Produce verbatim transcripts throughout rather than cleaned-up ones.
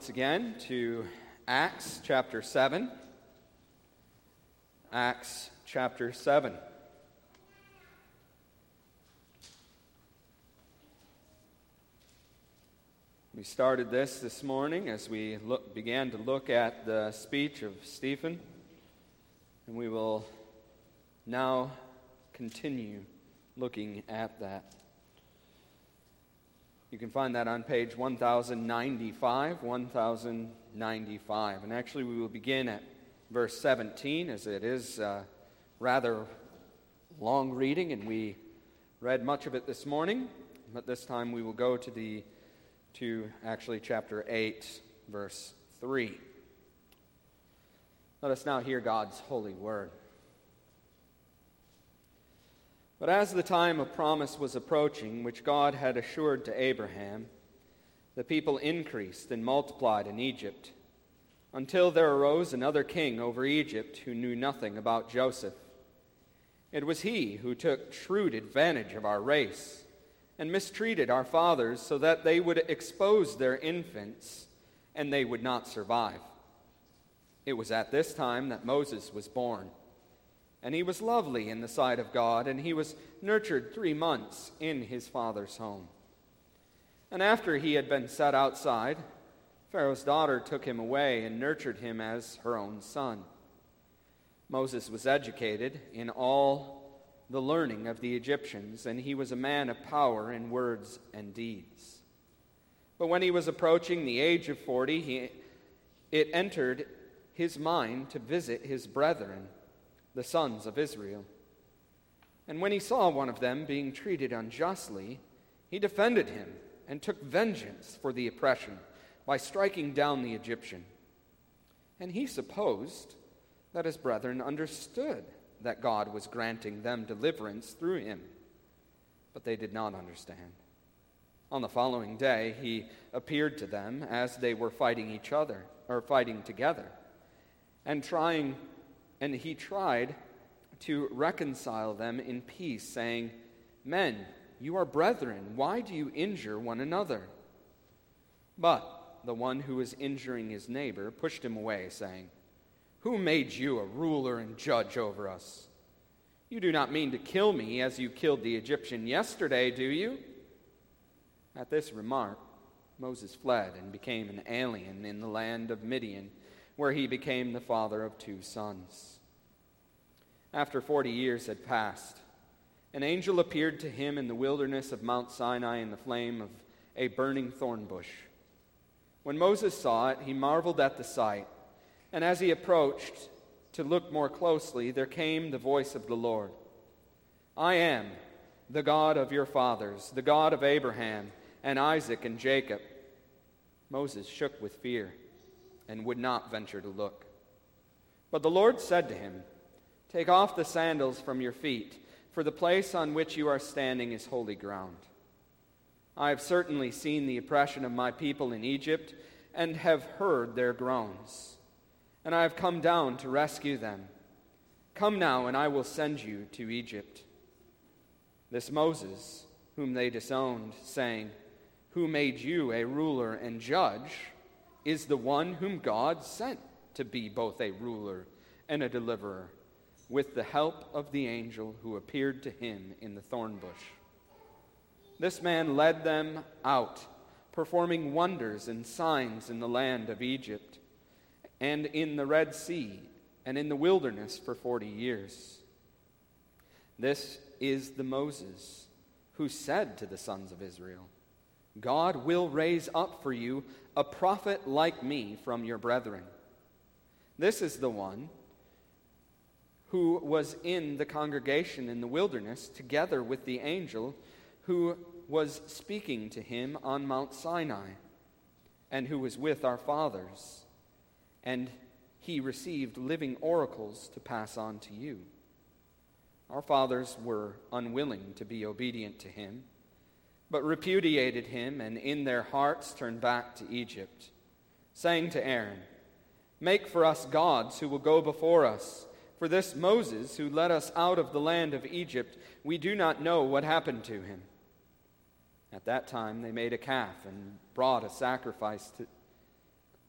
Once again to Acts chapter seven. Acts chapter seven. We started this this morning as we look, began to look at the speech of Stephen, and we will now continue looking at that. You can find that on page one thousand ninety-five, one thousand ninety-five. And actually we will begin at verse seventeen, as it is uh, rather long reading, and we read much of it this morning. But this time we will go to the to actually chapter eight, verse three. Let us now hear God's holy word. But as the time of promise was approaching, which God had assured to Abraham, the people increased and multiplied in Egypt, until there arose another king over Egypt who knew nothing about Joseph. It was he who took shrewd advantage of our race and mistreated our fathers so that they would expose their infants and they would not survive. It was at this time that Moses was born. And he was lovely in the sight of God, and he was nurtured three months in his father's home. And after he had been set outside, Pharaoh's daughter took him away and nurtured him as her own son. Moses was educated in all the learning of the Egyptians, and he was a man of power in words and deeds. But when he was approaching the age of forty, he, it entered his mind to visit his brethren, the sons of Israel. And when he saw one of them being treated unjustly, he defended him and took vengeance for the oppression by striking down the Egyptian. And he supposed that his brethren understood that God was granting them deliverance through him. But they did not understand. On the following day, he appeared to them as they were fighting each other, or fighting together, and trying And he tried to reconcile them in peace, saying, "Men, you are brethren. Why do you injure one another?" But the one who was injuring his neighbor pushed him away, saying, "Who made you a ruler and judge over us? You do not mean to kill me as you killed the Egyptian yesterday, do you?" At this remark, Moses fled and became an alien in the land of Midian, where he became the father of two sons. After forty years had passed, an angel appeared to him in the wilderness of Mount Sinai in the flame of a burning thorn bush. When Moses saw it, he marveled at the sight, and as he approached to look more closely, there came the voice of the Lord. "I am the God of your fathers, the God of Abraham and Isaac and Jacob." Moses shook with fear and would not venture to look. But the Lord said to him, "Take off the sandals from your feet, for the place on which you are standing is holy ground. I have certainly seen the oppression of my people in Egypt and have heard their groans, and I have come down to rescue them. Come now, and I will send you to Egypt." This Moses, whom they disowned, saying, "Who made you a ruler and judge?" is the one whom God sent to be both a ruler and a deliverer, with the help of the angel who appeared to him in the thorn bush. This man led them out, performing wonders and signs in the land of Egypt, and in the Red Sea, and in the wilderness for forty years. This is the Moses who said to the sons of Israel, "God will raise up for you a prophet like me from your brethren." This is the one who was in the congregation in the wilderness together with the angel who was speaking to him on Mount Sinai, and who was with our fathers, and he received living oracles to pass on to you. Our fathers were unwilling to be obedient to him, but repudiated him, and in their hearts turned back to Egypt, saying to Aaron, "Make for us gods who will go before us. For this Moses, who led us out of the land of Egypt, we do not know what happened to him." At that time they made a calf and brought a sacrifice to,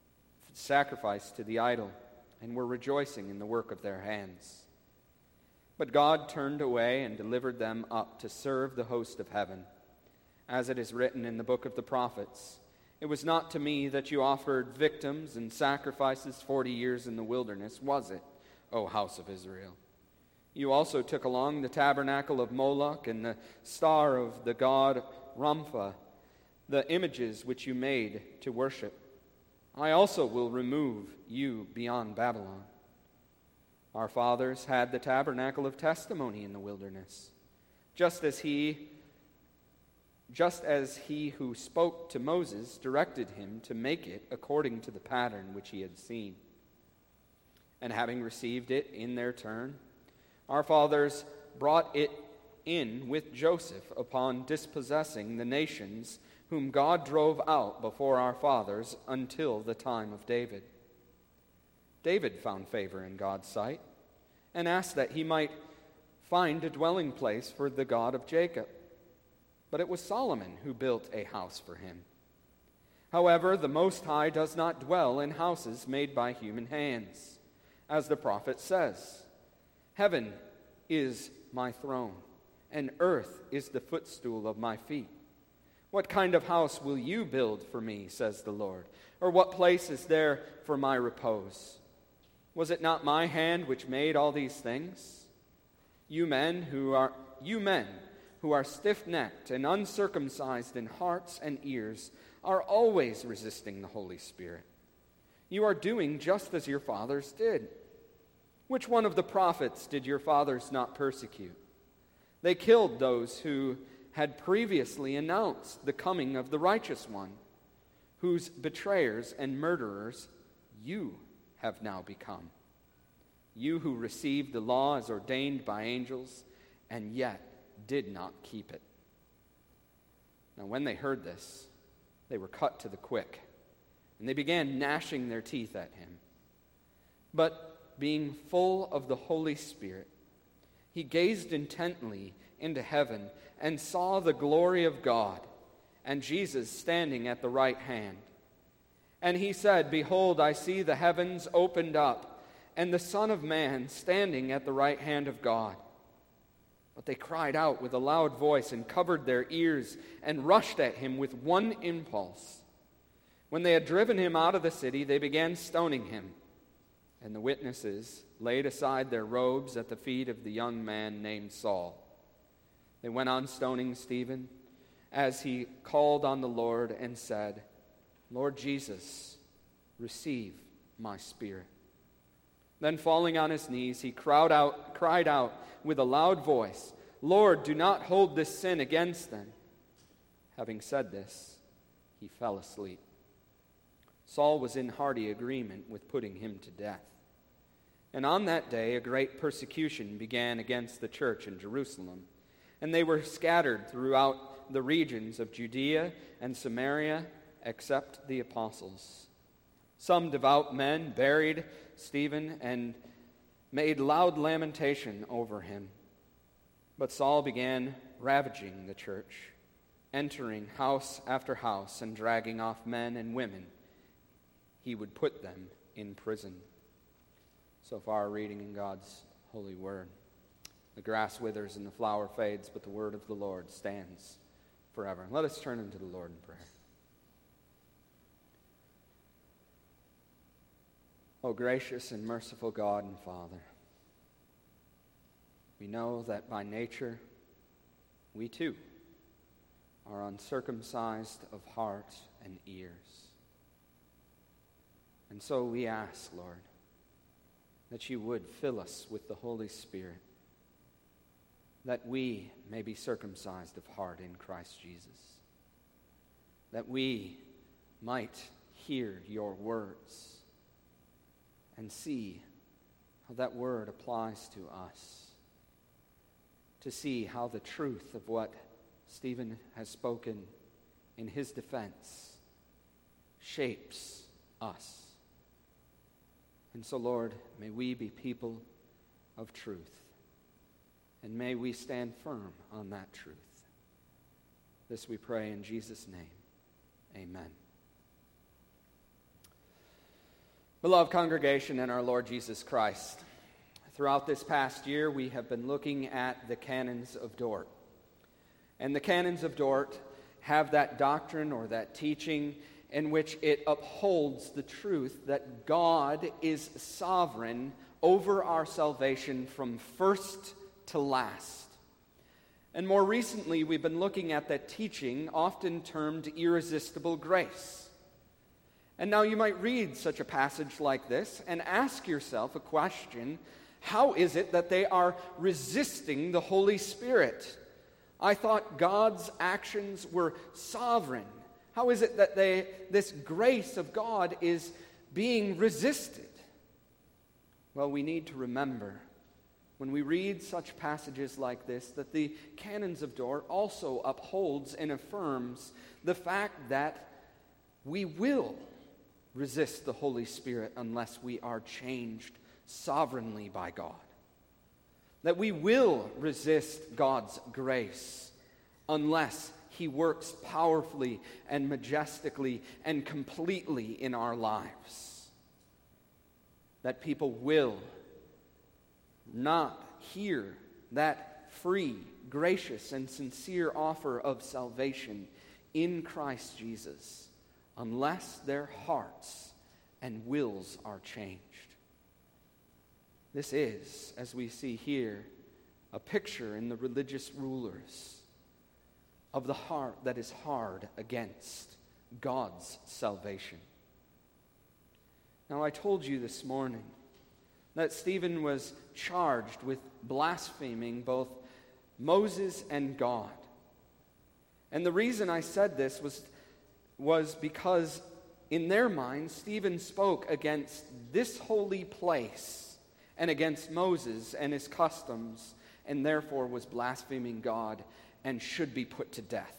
sacrificed to the idol and were rejoicing in the work of their hands. But God turned away and delivered them up to serve the host of heaven. As it is written in the book of the prophets, "It was not to me that you offered victims and sacrifices forty years in the wilderness, was it, O house of Israel? You also took along the tabernacle of Moloch and the star of the god Rampha, the images which you made to worship. I also will remove you beyond Babylon." Our fathers had the tabernacle of testimony in the wilderness, just as he just as he who spoke to Moses directed him to make it according to the pattern which he had seen. And having received it in their turn, our fathers brought it in with Joseph upon dispossessing the nations whom God drove out before our fathers until the time of David. David found favor in God's sight and asked that he might find a dwelling place for the God of Jacob. But it was Solomon who built a house for him. However, the Most High does not dwell in houses made by human hands. As the prophet says, "Heaven is my throne, and earth is the footstool of my feet. What kind of house will you build for me, says the Lord? Or what place is there for my repose? Was it not my hand which made all these things? You men who are you men who are stiff-necked and uncircumcised in hearts and ears are always resisting the Holy Spirit. You are doing just as your fathers did. Which one of the prophets did your fathers not persecute? They killed those who had previously announced the coming of the righteous one, whose betrayers and murderers you have now become. You who received the law as ordained by angels, and yet did not keep it." Now when they heard this, they were cut to the quick, and they began gnashing their teeth at him. But being full of the Holy Spirit, he gazed intently into heaven and saw the glory of God and Jesus standing at the right hand. And he said, "Behold, I see the heavens opened up, and the Son of Man standing at the right hand of God." But they cried out with a loud voice and covered their ears and rushed at him with one impulse. When they had driven him out of the city, they began stoning him. And the witnesses laid aside their robes at the feet of the young man named Saul. They went on stoning Stephen as he called on the Lord and said, "Lord Jesus, receive my spirit." Then falling on his knees, he cried out, cried out with a loud voice, "Lord, do not hold this sin against them." Having said this, he fell asleep. Saul was in hearty agreement with putting him to death. And on that day a great persecution began against the church in Jerusalem, and they were scattered throughout the regions of Judea and Samaria, except the apostles. Some devout men buried Stephen and made loud lamentation over him. But Saul began ravaging the church, entering house after house and dragging off men and women. He would put them in prison. So far, reading in God's holy word. The grass withers and the flower fades, but the word of the Lord stands forever. Let us turn unto the Lord in prayer. O gracious and merciful God and Father, we know that by nature we too are uncircumcised of heart and ears. And so we ask, Lord, that you would fill us with the Holy Spirit, that we may be circumcised of heart in Christ Jesus, that we might hear your words and see how that word applies to us, to see how the truth of what Stephen has spoken in his defense shapes us. And so, Lord, may we be people of truth, and may we stand firm on that truth. This we pray in Jesus' name. Amen. Beloved congregation in our Lord Jesus Christ, throughout this past year we have been looking at the canons of Dort. And the canons of Dort have that doctrine or that teaching in which it upholds the truth that God is sovereign over our salvation from first to last. And more recently, we've been looking at that teaching, often termed irresistible grace. And now you might read such a passage like this and ask yourself a question: how is it that they are resisting the Holy Spirit? I thought God's actions were sovereign. How is it that they, this grace of God is being resisted? Well, we need to remember, when we read such passages like this, that the canons of Dort also upholds and affirms the fact that we will resist the Holy Spirit unless we are changed sovereignly by God. That we will resist God's grace unless He works powerfully and majestically and completely in our lives. That people will not hear that free, gracious, and sincere offer of salvation in Christ Jesus unless their hearts and wills are changed. This is, as we see here, a picture in the religious rulers of the heart that is hard against God's salvation. Now, I told you this morning that Stephen was charged with blaspheming both Moses and God. And the reason I said this was, was because in their minds, Stephen spoke against this holy place and against Moses and his customs, and therefore was blaspheming God and should be put to death.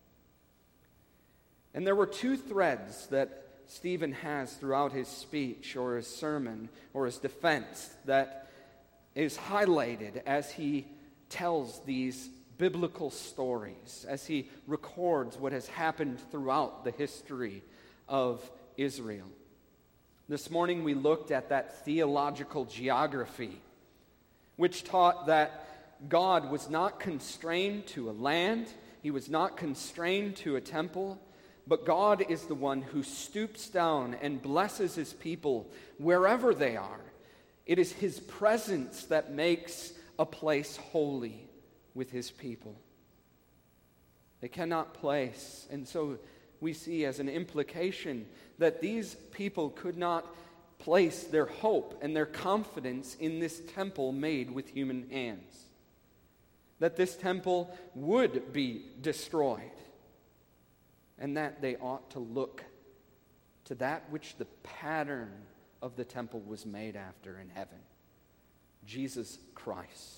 And there were two threads that Stephen has throughout his speech or his sermon or his defense that is highlighted as he tells these biblical stories, as he records what has happened throughout the history of Israel. This morning we looked at that theological geography, which taught that God was not constrained to a land, He was not constrained to a temple, but God is the one who stoops down and blesses His people wherever they are. It is His presence that makes a place holy with His people. They cannot place, and so we see as an implication that these people could not place their hope and their confidence in this temple made with human hands. That this temple would be destroyed, and that they ought to look to that which the pattern of the temple was made after in heaven, Jesus Christ.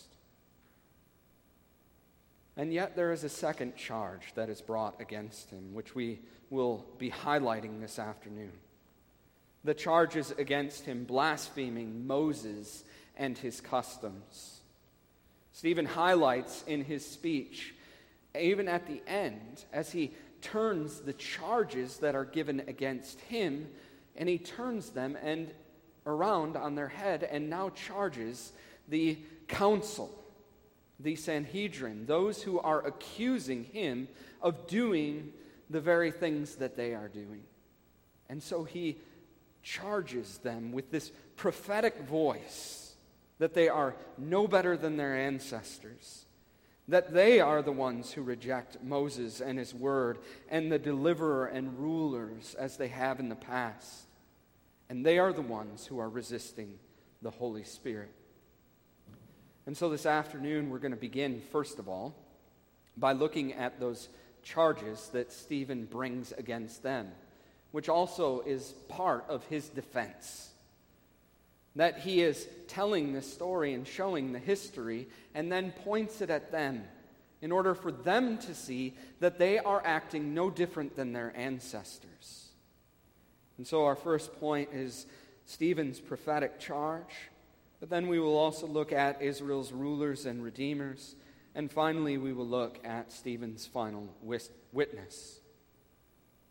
And yet there is a second charge that is brought against him, which we will be highlighting this afternoon. The charge is against him blaspheming Moses and his customs. Stephen highlights in his speech, even at the end, as he turns the charges that are given against him, and he turns them and around on their head and now charges the council, the Sanhedrin, those who are accusing him of doing the very things that they are doing. And so he charges them with this prophetic voice that they are no better than their ancestors, that they are the ones who reject Moses and his word and the deliverer and rulers as they have in the past. And they are the ones who are resisting the Holy Spirit. And so this afternoon we're going to begin, first of all, by looking at those charges that Stephen brings against them, which also is part of his defense. That he is telling this story and showing the history and then points it at them in order for them to see that they are acting no different than their ancestors. And so our first point is Stephen's prophetic charge, but then we will also look at Israel's rulers and redeemers, and finally we will look at Stephen's final witness.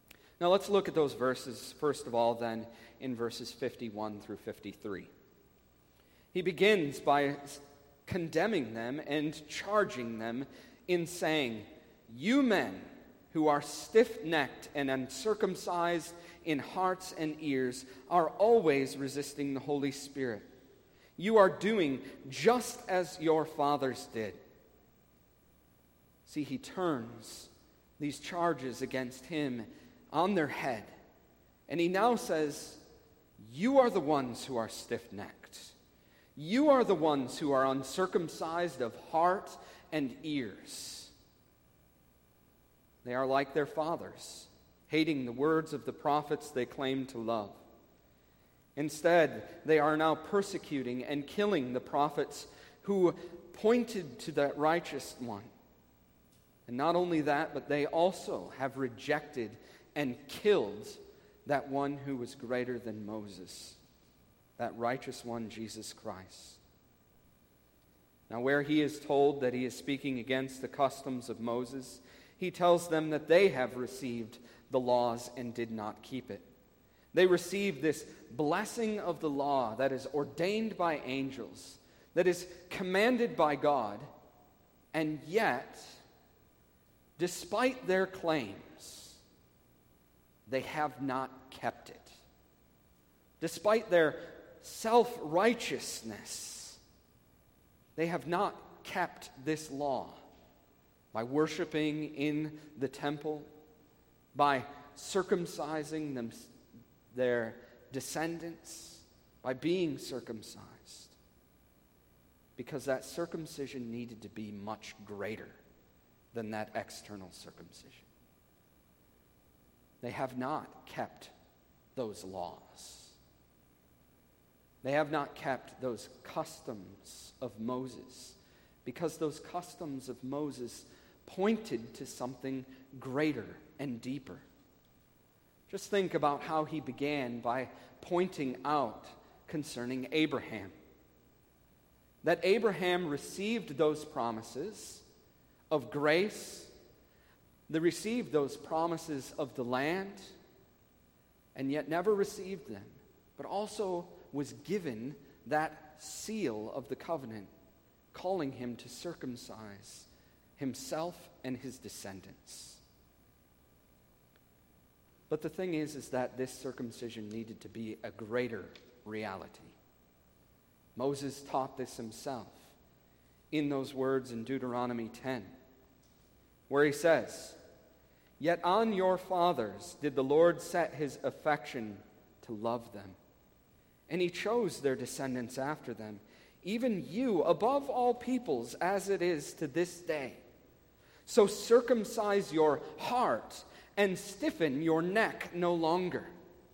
Now let's look at those verses, first of all, then, in verses fifty-one through fifty-three. He begins by condemning them and charging them in saying, "You men who are stiff-necked and uncircumcised in hearts and ears are always resisting the Holy Spirit. You are doing just as your fathers did." See, he turns these charges against him on their head, and he now says, you are the ones who are stiff-necked. You are the ones who are uncircumcised of heart and ears. They are like their fathers, hating the words of the prophets they claim to love. Instead, they are now persecuting and killing the prophets who pointed to that righteous one. And not only that, but they also have rejected and killed that one who was greater than Moses, that righteous one, Jesus Christ. Now, where he is told that he is speaking against the customs of Moses, he tells them that they have received the laws and did not keep it. They received this blessing of the law that is ordained by angels, that is commanded by God, and yet, despite their claims, they have not kept it. Despite their self-righteousness, they have not kept this law by worshiping in the temple, by circumcising them, their descendants, by being circumcised, because that circumcision needed to be much greater than that external circumcision. They have not kept those laws. They have not kept those customs of Moses, because those customs of Moses pointed to something greater and deeper. Just think about how he began by pointing out concerning Abraham. That Abraham received those promises of grace, they received those promises of the land, and yet never received them, but also was given that seal of the covenant, calling him to circumcise himself and his descendants. But the thing is, is that this circumcision needed to be a greater reality. Moses taught this himself in those words in Deuteronomy ten, where he says, "Yet on your fathers did the Lord set his affection to love them, and he chose their descendants after them, even you above all peoples, as it is to this day. So circumcise your heart and stiffen your neck no longer."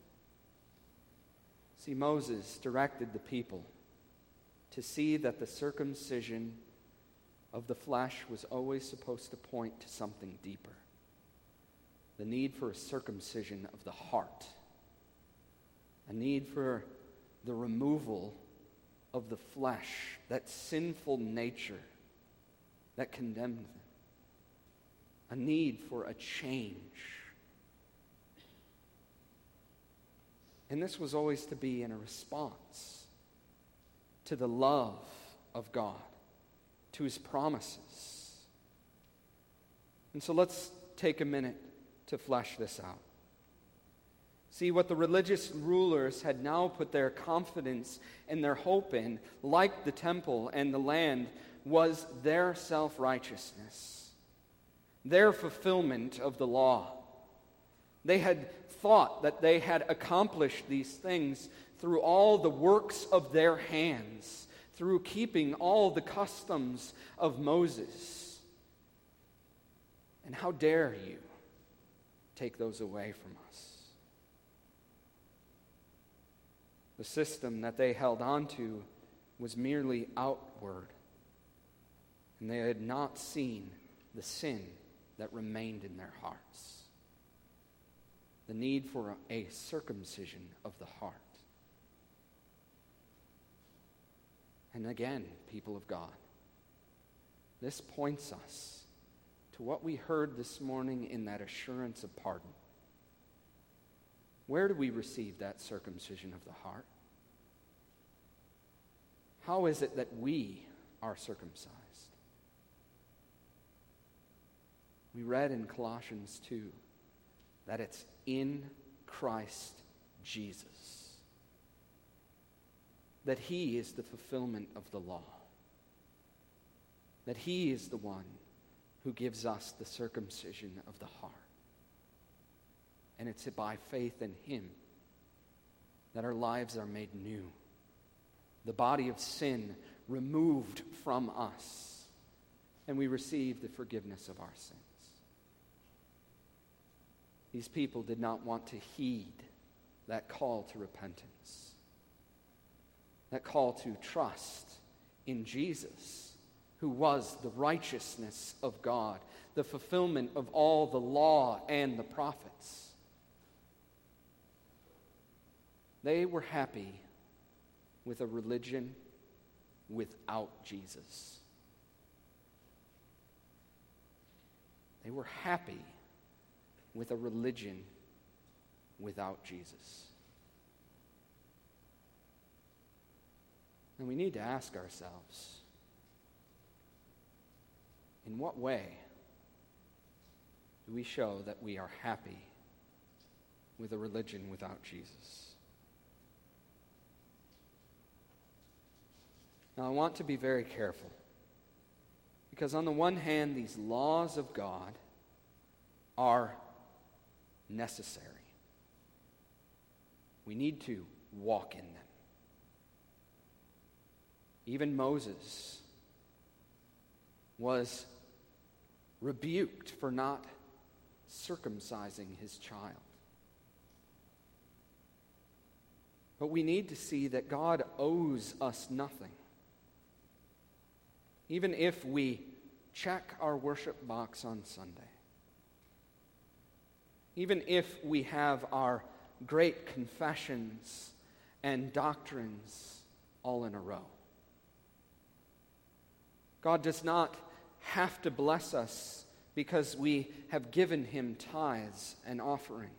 See, Moses directed the people to see that the circumcision of the flesh was always supposed to point to something deeper. The need for a circumcision of the heart. A need for the removal of the flesh, that sinful nature that condemned them. A need for a change. And this was always to be in a response to the love of God, to his promises. And so let's take a minute to flesh this out. See, what the religious rulers had now put their confidence and their hope in, like the temple and the land, was their self-righteousness, their fulfillment of the law. They had thought that they had accomplished these things through all the works of their hands, through keeping all the customs of Moses. And how dare you take those away from us? The system that they held on to was merely outward, and they had not seen the sin that remained in their hearts. The need for a circumcision of the heart. And again, people of God, this points us to what we heard this morning in that assurance of pardon. where do we receive that circumcision of the heart? How is it that we are circumcised? We read in Colossians two that it's in Christ Jesus, that he is the fulfillment of the law, that he is the one who gives us the circumcision of the heart. And it's by faith in him that our lives are made new, the body of sin removed from us, and we receive the forgiveness of our sins. These people did not want to heed that call to repentance, that call to trust in Jesus, who was the righteousness of God, the fulfillment of all the law and the prophets. They were happy with a religion without Jesus. They were happy with a religion without Jesus. And we need to ask ourselves, in what way do we show that we are happy with a religion without Jesus? Now, I want to be very careful, because on the one hand, these laws of God are necessary. We need to walk in them. Even Moses was rebuked for not circumcising his child. But we need to see that God owes us nothing. Even if we check our worship box on Sunday, even if we have our great confessions and doctrines all in a row, God does not have to bless us because we have given him tithes and offerings.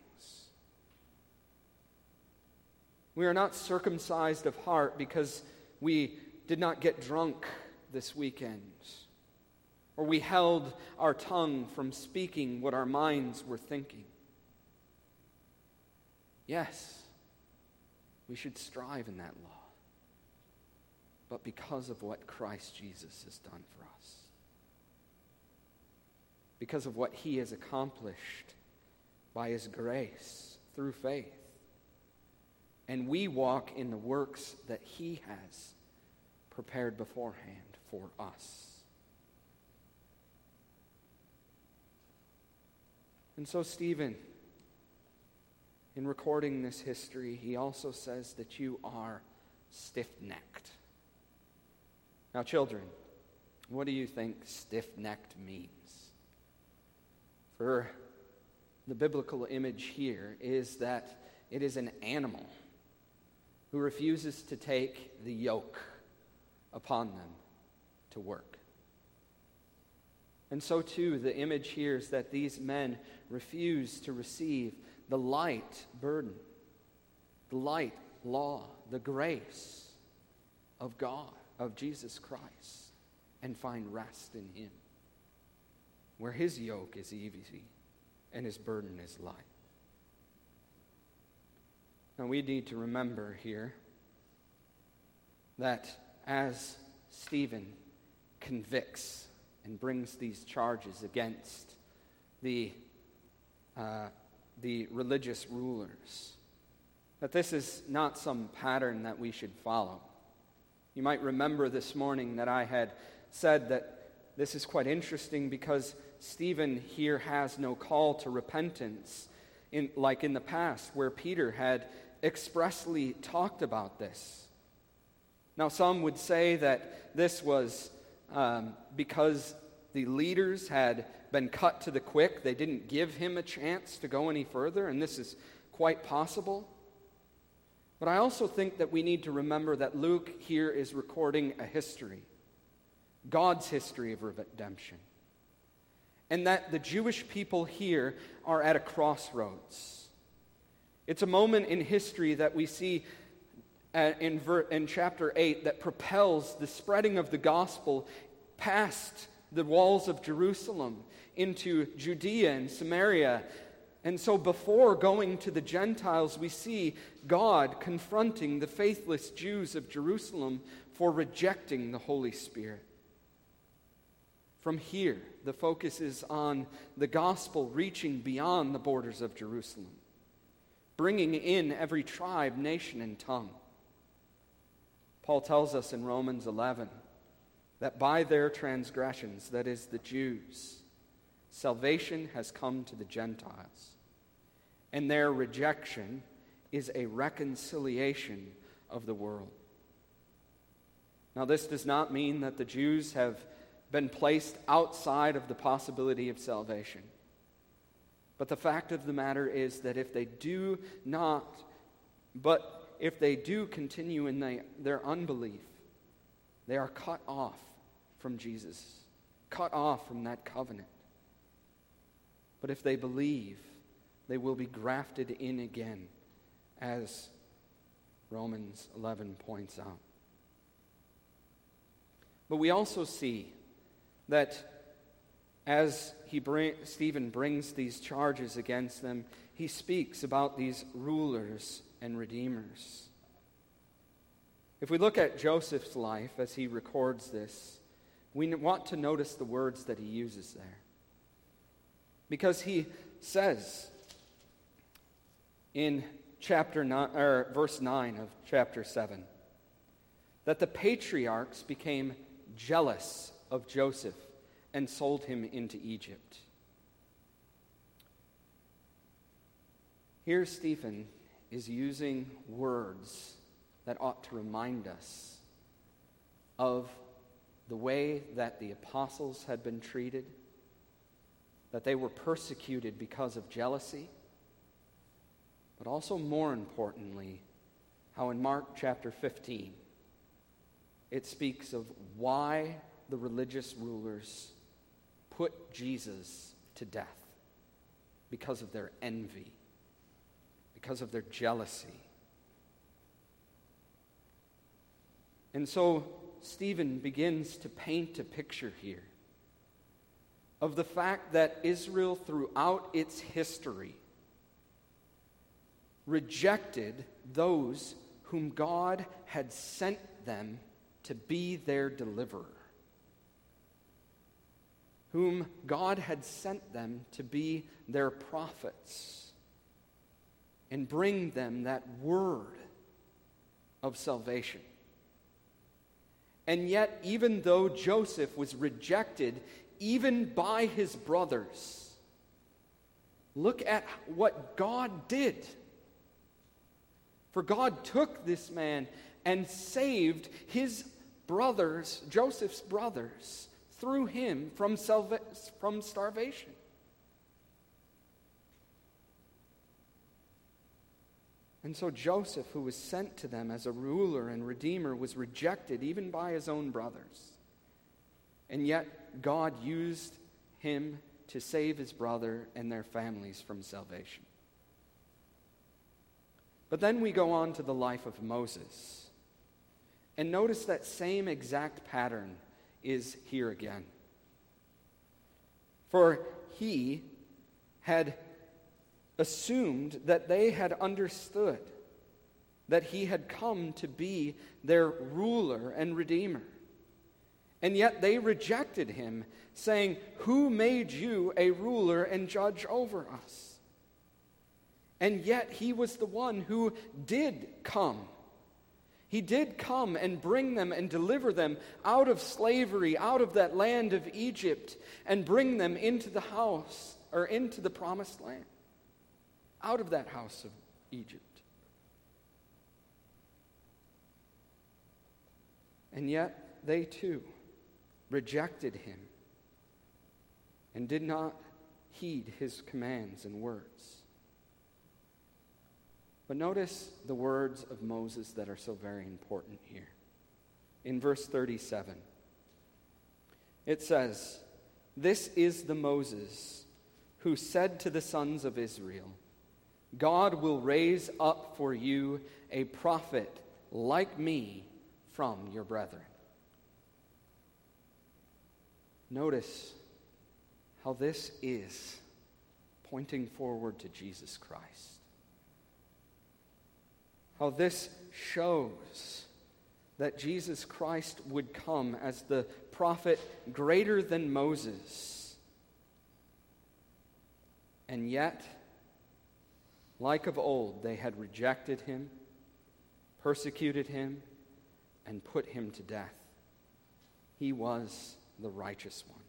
We are not circumcised of heart because we did not get drunk this weekend, or we held our tongue from speaking what our minds were thinking. Yes, we should strive in that law, but because of what Christ Jesus has done for us, because of what he has accomplished by his grace through faith, and we walk in the works that he has prepared beforehand for us. And so Stephen, in recording this history, he also says that you are stiff-necked. Now, children, what do you think stiff-necked means? For the biblical image here is that it is an animal who refuses to take the yoke upon them to work. And so too, the image here is that these men refuse to receive the light burden, the light law, the grace of God, of Jesus Christ, and find rest in him, where his yoke is easy and his burden is light. Now we need to remember here that as Stephen convicts and brings these charges against the uh, the religious rulers, that this is not some pattern that we should follow. You might remember this morning that I had said that this is quite interesting because Stephen here has no call to repentance, in, like in the past where Peter had expressly talked about this. Now, some would say that this was um, because the leaders had been cut to the quick. They didn't give him a chance to go any further, and this is quite possible. But I also think that we need to remember that Luke here is recording a history, God's history of redemption, and that the Jewish people here are at a crossroads. It's a moment in history that we see uh, in, ver- in chapter eight that propels the spreading of the gospel past the walls of Jerusalem into Judea and Samaria. And so before going to the Gentiles, we see God confronting the faithless Jews of Jerusalem for rejecting the Holy Spirit. From here, the focus is on the gospel reaching beyond the borders of Jerusalem, bringing in every tribe, nation, and tongue. Paul tells us in Romans eleven that by their transgressions, that is, the Jews, salvation has come to the Gentiles, and their rejection is a reconciliation of the world. Now, this does not mean that the Jews have been placed outside of the possibility of salvation. But the fact of the matter is that if they do not, but if they do continue in they, their unbelief, they are cut off from Jesus, cut off from that covenant. But if they believe, they will be grafted in again, as Romans eleven points out. But we also see that as he bring, Stephen brings these charges against them, he speaks about these rulers and redeemers. If we look at Joseph's life as he records this, we want to notice the words that he uses there. Because he says in chapter nine, or verse nine of chapter seven, that the patriarchs became jealous of Joseph and sold him into Egypt. Here Stephen is using words that ought to remind us of the way that the apostles had been treated, that they were persecuted because of jealousy, but also more importantly, how in Mark chapter fifteen, it speaks of why the religious rulers put Jesus to death, because of their envy, because of their jealousy. And so Stephen begins to paint a picture here of the fact that Israel throughout its history rejected those whom God had sent them to be their deliverer, whom God had sent them to be their prophets and bring them that word of salvation. And yet, even though Joseph was rejected even by his brothers, look at what God did. For God took this man and saved his brothers, Joseph's brothers, through him from salva- from starvation. And so Joseph, who was sent to them as a ruler and redeemer, was rejected even by his own brothers. And yet God used him to save his brother and their families from salvation. But then we go on to the life of Moses. And notice that same exact pattern is here again. For he had assumed that they had understood that he had come to be their ruler and redeemer. And yet they rejected him, saying, "Who made you a ruler and judge over us?" And yet he was the one who did come. He did come and bring them and deliver them out of slavery, out of that land of Egypt, and bring them into the house, or into the promised land, out of that house of Egypt. And yet they too rejected him and did not heed his commands and words. But notice the words of Moses that are so very important here. In verse thirty-seven, it says, "This is the Moses who said to the sons of Israel, God will raise up for you a prophet like me from your brethren. Notice how this is pointing forward to Jesus Christ. How this shows that Jesus Christ would come as the prophet greater than Moses. And yet, like of old, they had rejected him, persecuted him, and put him to death. He was the righteous one.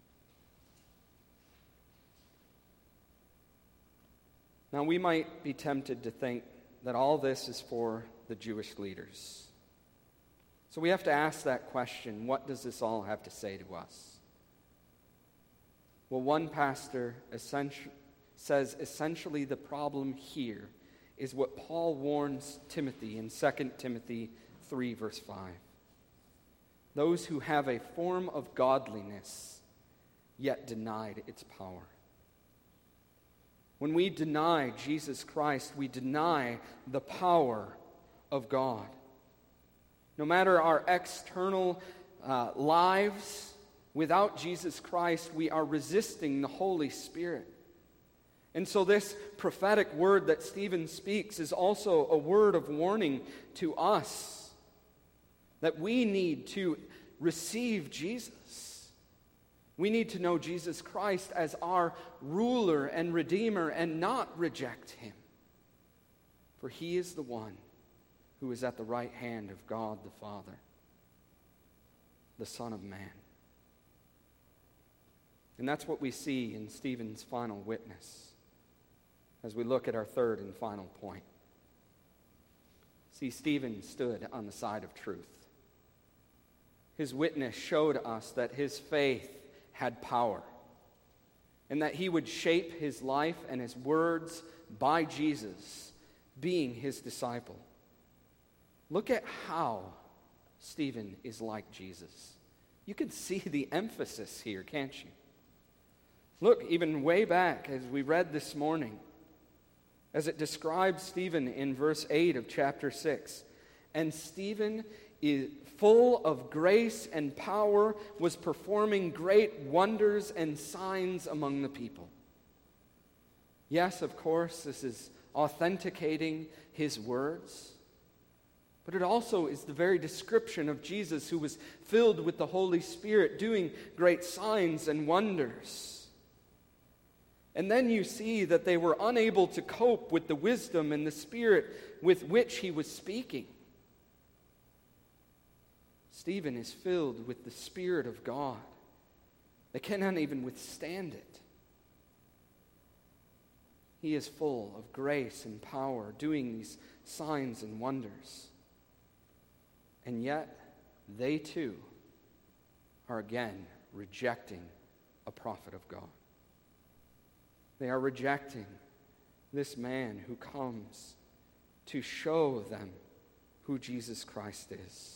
Now, we might be tempted to think that all this is for the Jewish leaders. So we have to ask that question, what does this all have to say to us? Well, one pastor essentially says essentially the problem here is what Paul warns Timothy in Second Timothy three, verse five. Those who have a form of godliness, yet denied its power. When we deny Jesus Christ, we deny the power of God. No matter our external uh, lives, without Jesus Christ, we are resisting the Holy Spirit. And so this prophetic word that Stephen speaks is also a word of warning to us that we need to receive Jesus. We need to know Jesus Christ as our ruler and redeemer and not reject him. For he is the one who is at the right hand of God the Father, the Son of Man. And that's what we see in Stephen's final witness as we look at our third and final point. See, Stephen stood on the side of truth. His witness showed us that his faith had power and that he would shape his life and his words by Jesus, being his disciple. Look at how Stephen is like Jesus. You can see the emphasis here, can't you? Look, even way back as we read this morning, as it describes Stephen in verse eight of chapter six. And Stephen, is full of grace and power, was performing great wonders and signs among the people. Yes, of course, this is authenticating his words, but it also is the very description of Jesus, who was filled with the Holy Spirit, doing great signs and wonders. And then you see that they were unable to cope with the wisdom and the spirit with which he was speaking. Stephen is filled with the Spirit of God. They cannot even withstand it. He is full of grace and power, doing these signs and wonders. And yet, they too are again rejecting a prophet of God. They are rejecting this man who comes to show them who Jesus Christ is.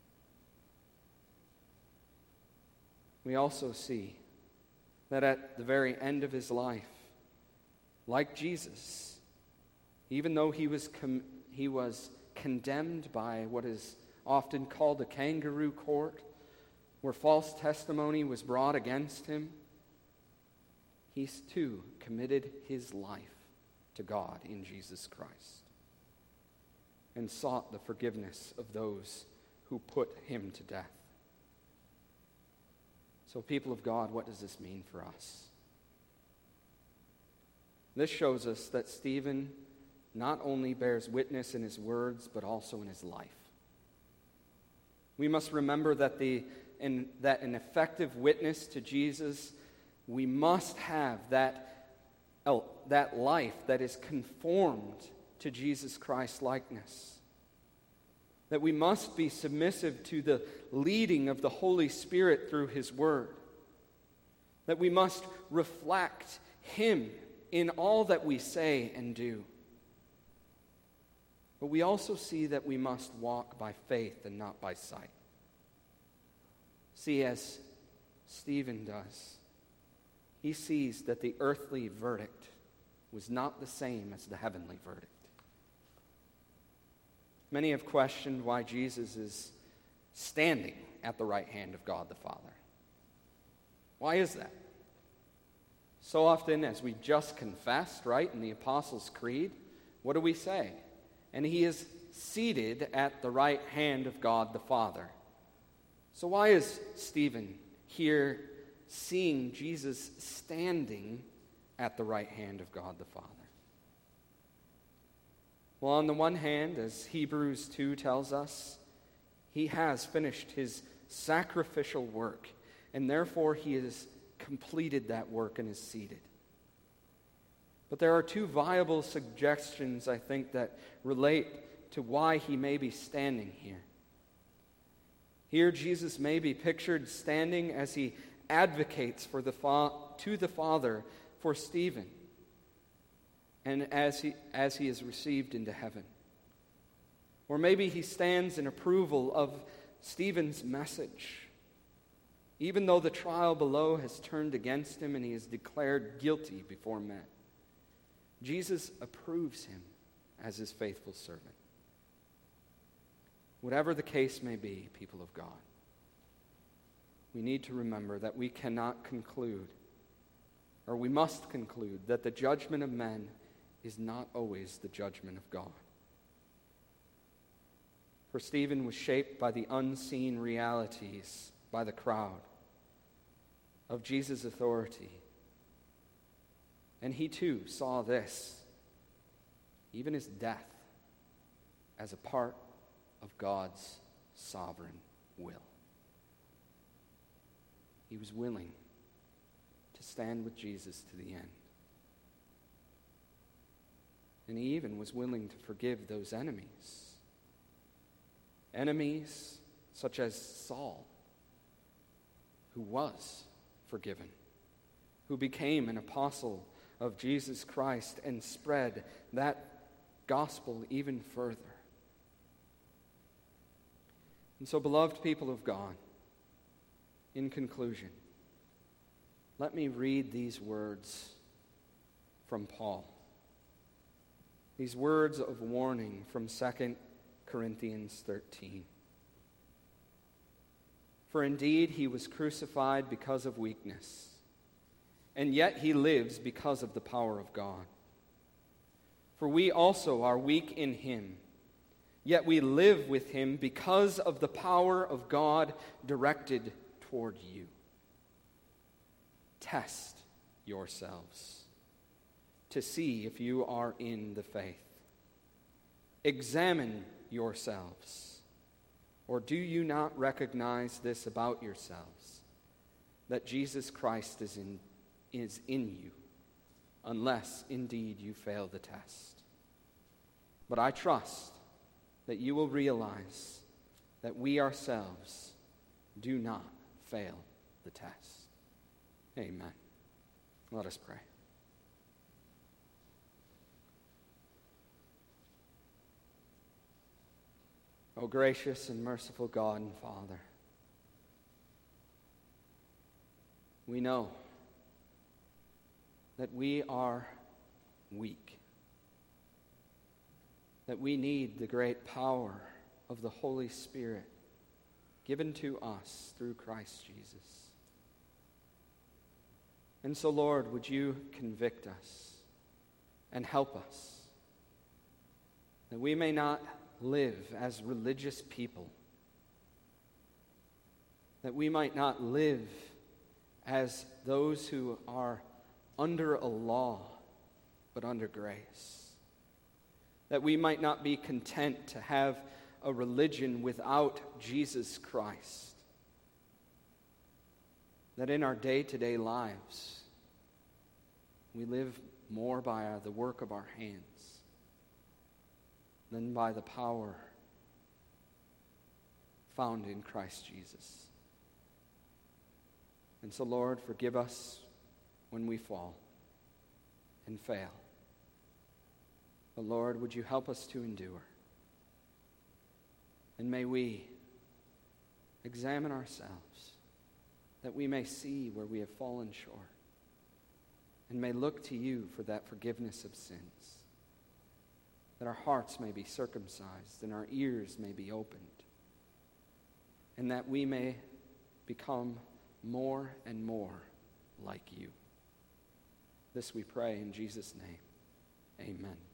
We also see that at the very end of his life, like Jesus, even though he was com- he was condemned by what is often called a kangaroo court, where false testimony was brought against him, he too committed his life to God in Jesus Christ and sought the forgiveness of those who put him to death. So, people of God, what does this mean for us? This shows us that Stephen not only bears witness in his words, but also in his life. We must remember that, the, in, that an effective witness to Jesus, we must have that, oh, that life that is conformed to Jesus Christ's likeness. That we must be submissive to the leading of the Holy Spirit through his word. That we must reflect him in all that we say and do. But we also see that we must walk by faith and not by sight. See, as Stephen does, he sees that the earthly verdict was not the same as the heavenly verdict. Many have questioned why Jesus is standing at the right hand of God the Father. Why is that? So often, as we just confessed, right, in the Apostles' Creed, what do we say? And he is seated at the right hand of God the Father. So why is Stephen here seeing Jesus standing at the right hand of God the Father? Well, on the one hand, as Hebrews two tells us, he has finished his sacrificial work, and therefore he has completed that work and is seated. But there are two viable suggestions, I think, that relate to why he may be standing here. Here, Jesus may be pictured standing as he advocates for the fa- to the Father for Stephen, and as he, as he is received into heaven. Or maybe he stands in approval of Stephen's message, even though the trial below has turned against him and he is declared guilty before men. Jesus approves him as his faithful servant. Whatever the case may be, people of God, we need to remember that we cannot conclude, or we must conclude, that the judgment of men is not always the judgment of God. For Stephen was shaped by the unseen realities, by the crowd, of Jesus' authority. And he too saw this, even his death, as a part of God's sovereign will. He was willing to stand with Jesus to the end. And he even was willing to forgive those enemies. Enemies such as Saul, who was forgiven, who became an apostle of Jesus Christ and spread that gospel even further. And so, beloved people of God, in conclusion, let me read these words from Paul. These words of warning from Second Corinthians thirteen. For indeed he was crucified because of weakness, and yet he lives because of the power of God. For we also are weak in him, yet we live with him because of the power of God directed toward you. Test yourselves to see if you are in the faith. Examine yourselves, or do you not recognize this about yourselves, that Jesus Christ is in, is in you, unless indeed you fail the test? But I trust that you will realize that we ourselves do not fail the test. Amen. Let us pray. O gracious and merciful God and Father, we know that we are weak, that we need the great power of the Holy Spirit given to us through Christ Jesus. And so, Lord, would you convict us and help us that we may not live as religious people, that we might not live as those who are under a law but under grace, that we might not be content to have a religion without Jesus Christ, that in our day-to-day lives we live more by the work of our hands than by the power found in Christ Jesus. And so, Lord, forgive us when we fall and fail. But Lord, would you help us to endure? And may we examine ourselves, that we may see where we have fallen short, and may look to you for that forgiveness of sins, that our hearts may be circumcised and our ears may be opened, and that we may become more and more like you. This we pray in Jesus' name. Amen.